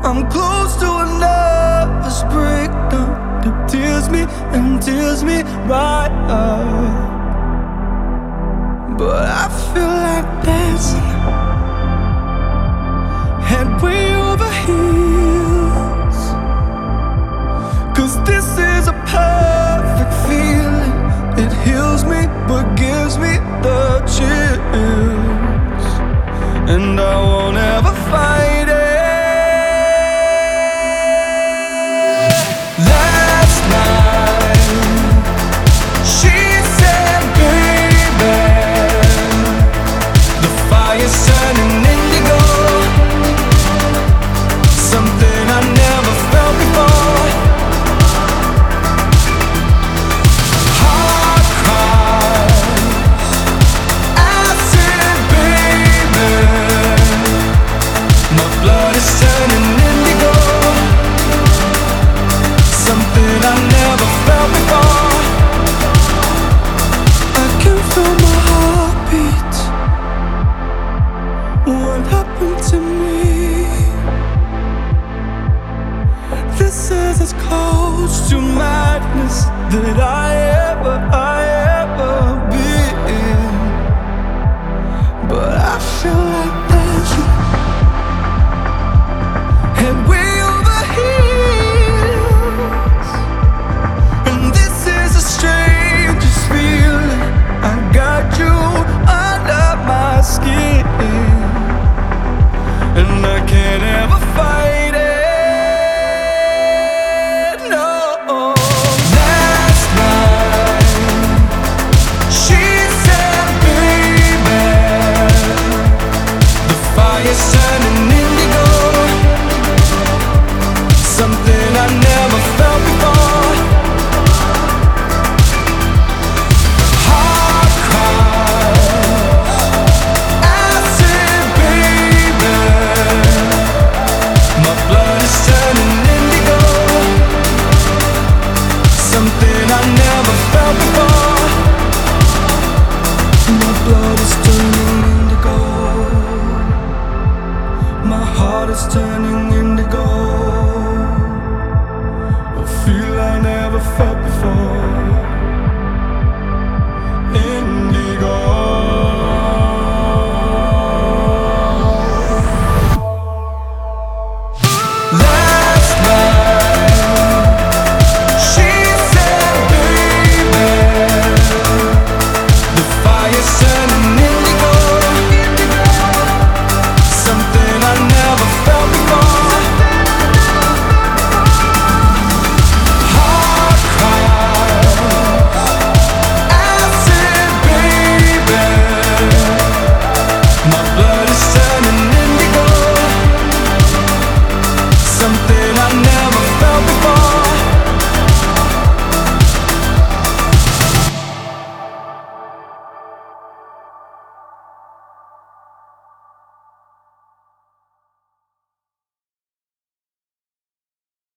I'm close to a nervous breakdown that tears me and tears me right up. But I feel like dancing, head way over heels, 'cause this is a perfect feeling. It heals me but gives me the chills, and I won't ever fight it. Last night she said, baby, the fire's turning indigo, something I never felt before. Heart cries, acid, baby, my blood is turning indigo, something I never felt before. I can feel my heartbeat. What happened to me? This is as close to madness that I ever been. But I feel like dancing, head way over heels, and this is the strangest feeling. I got you under my skin, and I can't ever fight it. No. Last night she said, baby, the fire's turning indigo, something I never felt before. Heart cries, acid, baby, my blood is turning indigo, something I never felt before. My blood is turning indigo, my heart is turning indigo, a feel I never felt before. Indigo. Last night she said, baby, the fire's turning indigo, something I never felt before. Heart cries, acid, baby, my blood is turning indigo, something I never felt before.